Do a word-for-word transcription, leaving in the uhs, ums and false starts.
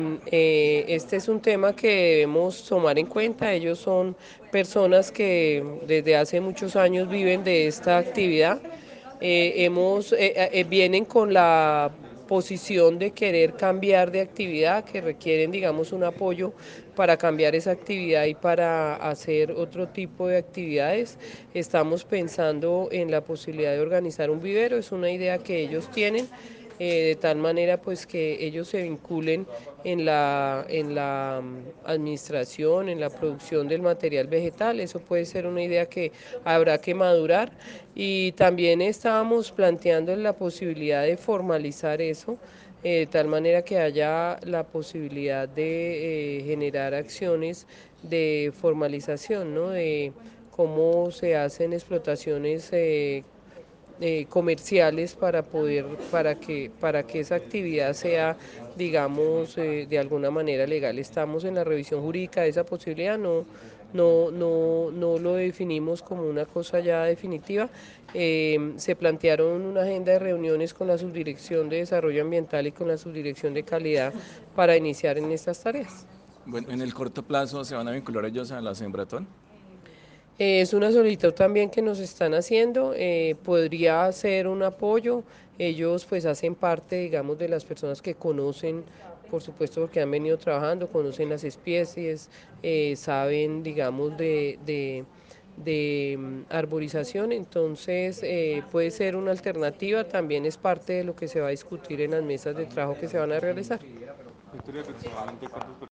Eh, este es un tema que debemos tomar en cuenta. Ellos son personas que desde hace muchos años viven de esta actividad. Eh, hemos, eh, eh, vienen con la posición de querer cambiar de actividad, que requieren, digamos, un apoyo para cambiar esa actividad y para hacer otro tipo de actividades. Estamos pensando en la posibilidad de organizar un vivero, es una idea que ellos tienen, eh, de tal manera pues que ellos se vinculen en la, en la mm, administración, en la producción del material vegetal. Eso puede ser una idea que habrá que madurar, y también estábamos planteando la posibilidad de formalizar eso, eh, de tal manera que haya la posibilidad de eh, generar acciones de formalización, ¿no? De cómo se hacen explotaciones eh, eh, comerciales para poder, para que, para que esa actividad sea, digamos, eh, de alguna manera legal. Estamos en la revisión jurídica de esa posibilidad, no, no, no, no lo definimos como una cosa ya definitiva. Eh, se plantearon una agenda de reuniones con la Subdirección de Desarrollo Ambiental y con la Subdirección de Calidad para iniciar en estas tareas. Bueno, en el corto plazo se van a vincular ellos a la Sembratón. Eh, Es una solicitud también que nos están haciendo, eh, podría ser un apoyo. Ellos pues hacen parte, digamos, de las personas que conocen, por supuesto porque han venido trabajando, conocen las especies, eh, saben, digamos, de, de, de mm, arborización, entonces eh, puede ser una alternativa, también es parte de lo que se va a discutir en las mesas de trabajo que se van a realizar.